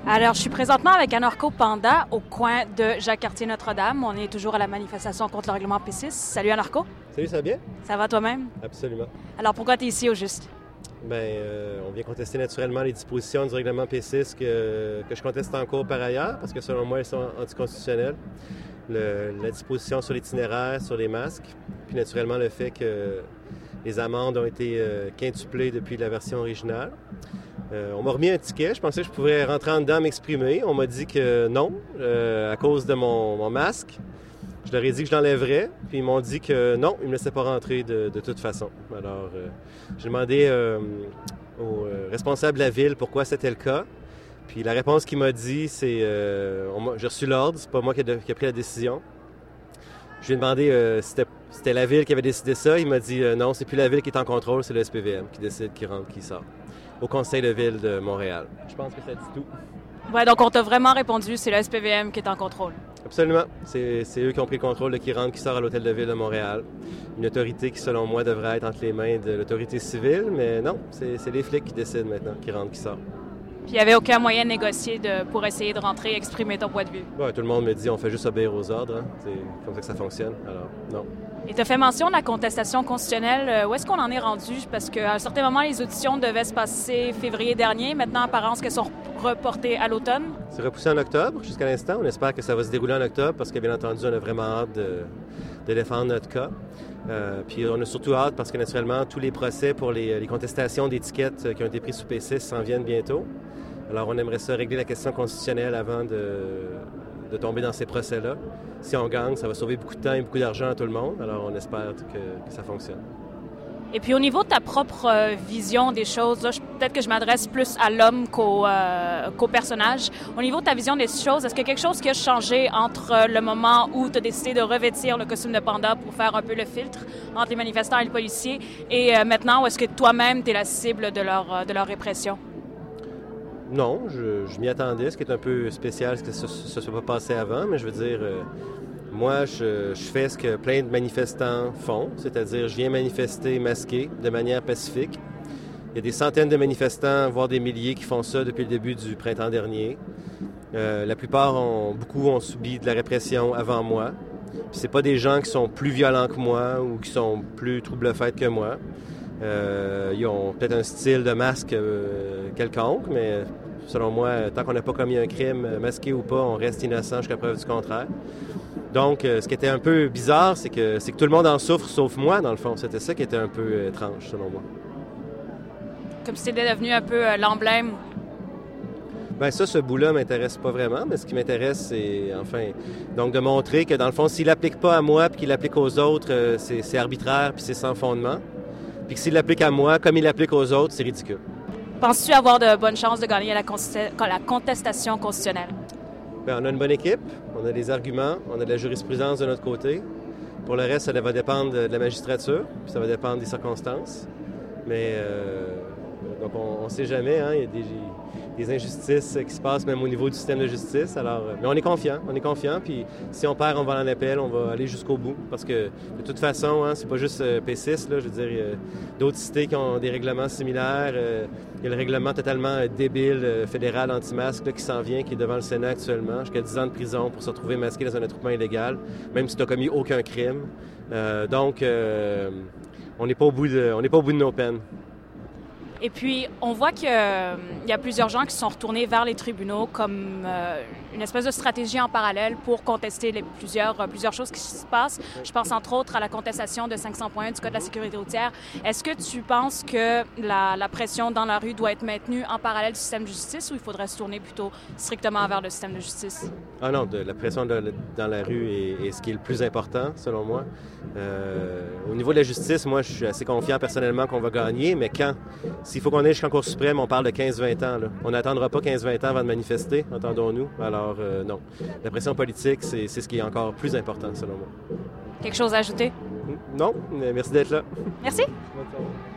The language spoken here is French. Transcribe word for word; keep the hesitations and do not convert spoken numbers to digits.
Alors, je suis présentement avec Anarcho Panda au coin de Jacques-Cartier-Notre-Dame. On est toujours à la manifestation contre le règlement P six. Salut Anarcho. Salut, ça va bien? Ça va toi-même? Absolument. Alors, pourquoi tu es ici au juste? Bien, euh, on vient contester naturellement les dispositions du règlement P six que, que je conteste en cours par ailleurs, parce que selon moi, elles sont anticonstitutionnelles. Le, la disposition sur l'itinéraire, sur les masques, puis naturellement le fait que les amendes ont été euh, quintuplées depuis la version originale. Euh, on m'a remis un ticket, je pensais que je pouvais rentrer en dedans m'exprimer. On m'a dit que non, euh, à cause de mon, mon masque. Je leur ai dit que je l'enlèverais, puis ils m'ont dit que non, ils ne me laissaient pas rentrer de, de toute façon. Alors, euh, j'ai demandé euh, au euh, responsable de la ville pourquoi c'était le cas. Puis la réponse qu'il m'a dit, c'est euh, on j'ai reçu l'ordre, c'est pas moi qui a, qui a pris la décision. Je lui ai demandé euh, si c'était, c'était la ville qui avait décidé ça. Il m'a dit euh, non, c'est plus la ville qui est en contrôle, c'est le S P V M qui décide qui rentre, qui sort. Au conseil de ville de Montréal. Je pense que ça dit tout. Ouais, donc on t'a vraiment répondu, c'est le S P V M qui est en contrôle. Absolument. C'est, c'est eux qui ont pris le contrôle de qui rentre, qui sort à l'hôtel de ville de Montréal. Une autorité qui, selon moi, devrait être entre les mains de l'autorité civile, mais non, c'est, c'est les flics qui décident maintenant qui rentre, qui sort. Puis il n'y avait aucun moyen de négocier de, pour essayer de rentrer et exprimer ton point de vue? Ouais, tout le monde me dit on fait juste obéir aux ordres. Hein. C'est comme ça que ça fonctionne. Alors, non. Et tu as fait mention de la contestation constitutionnelle. Où est-ce qu'on en est rendu? Parce qu'à un certain moment, les auditions devaient se passer février dernier. Maintenant, apparence qu'elles sont reportées à l'automne. C'est repoussé en octobre jusqu'à l'instant. On espère que ça va se dérouler en octobre parce que, bien entendu, on a vraiment hâte de, de défendre notre cas. Euh, puis on a surtout hâte parce que, naturellement, tous les procès pour les, les contestations d'étiquettes qui ont été prises sous P six s'en viennent bientôt. Alors, on aimerait ça régler la question constitutionnelle avant de, de tomber dans ces procès-là. Si on gagne, ça va sauver beaucoup de temps et beaucoup d'argent à tout le monde. Alors, on espère que, que ça fonctionne. Et puis, au niveau de ta propre euh, vision des choses, là, je, peut-être que je m'adresse plus à l'homme qu'au, euh, qu'au personnage. Au niveau de ta vision des choses, est-ce qu'il y a quelque chose qui a changé entre le moment où tu as décidé de revêtir le costume de panda pour faire un peu le filtre entre les manifestants et les policiers et euh, maintenant, où est-ce que toi-même, tu es la cible de leur, de leur répression? Non, je, je m'y attendais, ce qui est un peu spécial, ce que ça ne soit pas passé avant, mais je veux dire, euh, moi, je, je fais ce que plein de manifestants font, c'est-à-dire je viens manifester masqué de manière pacifique. Il y a des centaines de manifestants, voire des milliers qui font ça depuis le début du printemps dernier. Euh, la plupart, ont, beaucoup ont subi de la répression avant moi. Puis c'est pas des gens qui sont plus violents que moi ou qui sont plus trouble-fête que moi. Euh, ils ont peut-être un style de masque euh, quelconque, mais selon moi, tant qu'on n'a pas commis un crime, masqué ou pas, on reste innocent jusqu'à preuve du contraire. Donc, euh, ce qui était un peu bizarre, c'est que, c'est que tout le monde en souffre, sauf moi, dans le fond. C'était ça qui était un peu euh, étrange, selon moi. Comme si c'était devenu un peu euh, l'emblème. Bien, ça, ce bout-là m'intéresse pas vraiment, mais ce qui m'intéresse, c'est, enfin, donc de montrer que, dans le fond, s'il l'applique pas à moi puis qu'il l'applique aux autres, euh, c'est, c'est arbitraire puis c'est sans fondement. Puis que s'il l'applique à moi, comme il l'applique aux autres, c'est ridicule. Penses-tu avoir de bonnes chances de gagner la, consti- la contestation constitutionnelle? Bien, on a une bonne équipe, on a des arguments, on a de la jurisprudence de notre côté. Pour le reste, ça va dépendre de la magistrature, puis ça va dépendre des circonstances. Mais, euh, donc, on ne sait jamais, hein, il y a des, des injustices qui se passent même au niveau du système de justice. Alors, mais on est confiant, on est confiant, puis si on perd, on va en appel, on va aller jusqu'au bout. Parce que, de toute façon, hein, c'est pas juste euh, P six, là, je veux dire, il y a d'autres cités qui ont des règlements similaires. Euh, il y a le règlement totalement euh, débile euh, fédéral anti-masque là, qui s'en vient, qui est devant le Sénat actuellement, jusqu'à dix ans de prison pour se retrouver masqué dans un attroupement illégal, même si tu n'as commis aucun crime. Euh, donc, euh, on n'est pas au bout de, on n'est pas au bout de nos peines. Et puis, on voit qu'il euh, y a plusieurs gens qui sont retournés vers les tribunaux comme euh, une espèce de stratégie en parallèle pour contester les plusieurs, euh, plusieurs choses qui se passent. Je pense entre autres à la contestation de cinq cents point un du Code de la sécurité routière. Est-ce que tu penses que la, la pression dans la rue doit être maintenue en parallèle du système de justice ou il faudrait se tourner plutôt strictement vers le système de justice? Ah non, de, la pression de, dans la rue est, est ce qui est le plus important, selon moi. Euh, au niveau de la justice, moi, je suis assez confiant personnellement qu'on va gagner, mais quand? S'il faut qu'on aille jusqu'en Cour suprême, on parle de quinze vingt ans. Là. On n'attendra pas quinze vingt ans avant de manifester, entendons-nous. Alors, euh, non. La pression politique, c'est, c'est ce qui est encore plus important, selon moi. Quelque chose à ajouter? Non, merci d'être là. Merci. Bonne soirée.